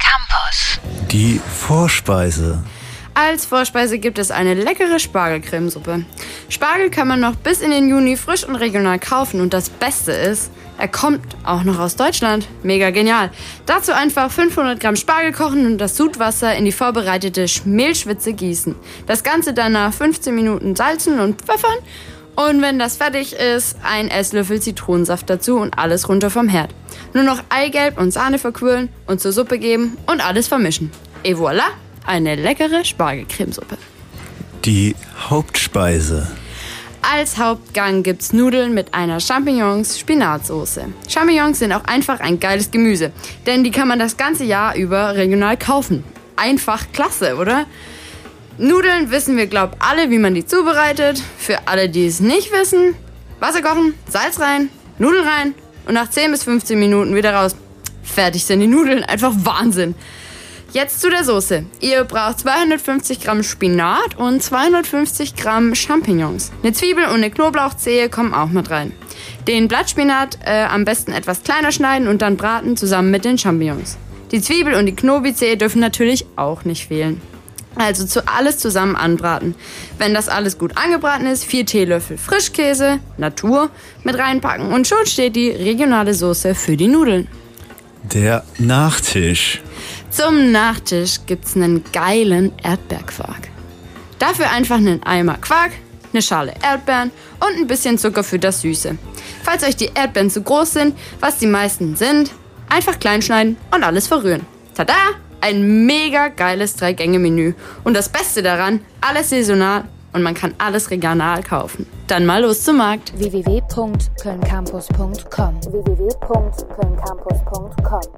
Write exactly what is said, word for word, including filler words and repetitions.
Campus. Die Vorspeise. Als Vorspeise gibt es eine leckere Spargelcremesuppe. Spargel kann man noch bis in den Juni frisch und regional kaufen und das Beste ist, er kommt auch noch aus Deutschland. Mega genial. Dazu einfach fünfhundert Gramm Spargel kochen und das Sudwasser in die vorbereitete Mehlschwitze gießen. Das Ganze dann nach fünfzehn Minuten salzen und pfeffern. Und wenn das fertig ist, ein Esslöffel Zitronensaft dazu und alles runter vom Herd. Nur noch Eigelb und Sahne verquirlen und zur Suppe geben und alles vermischen. Et voilà, eine leckere Spargelcremesuppe. Die Hauptspeise. Als Hauptgang gibt's Nudeln mit einer Champignons-Spinatsoße. Champignons sind auch einfach ein geiles Gemüse, denn die kann man das ganze Jahr über regional kaufen. Einfach klasse, oder? Nudeln wissen wir, glaub alle, wie man die zubereitet. Für alle, die es nicht wissen, Wasser kochen, Salz rein, Nudeln rein und nach zehn bis fünfzehn Minuten wieder raus. Fertig sind die Nudeln, einfach Wahnsinn. Jetzt zu der Soße. Ihr braucht zweihundertfünfzig Gramm Spinat und zweihundertfünfzig Gramm Champignons. Eine Zwiebel und eine Knoblauchzehe kommen auch mit rein. Den Blattspinat äh, am besten etwas kleiner schneiden und dann braten zusammen mit den Champignons. Die Zwiebel und die Knobizehe dürfen natürlich auch nicht fehlen. Also zu alles zusammen anbraten. Wenn das alles gut angebraten ist, vier Teelöffel Frischkäse, Natur, mit reinpacken und schon steht die regionale Soße für die Nudeln. Der Nachtisch. Zum Nachtisch gibt's einen geilen Erdbeerquark. Dafür einfach einen Eimer Quark, eine Schale Erdbeeren und ein bisschen Zucker für das Süße. Falls euch die Erdbeeren zu groß sind, was die meisten sind, einfach klein schneiden und alles verrühren. Tada! Ein mega geiles Drei-Gänge-Menü. Und das Beste daran, alles saisonal und man kann alles regional kaufen. Dann mal los zum Markt. w w w punkt köln campus punkt com w w w punkt köln campus punkt com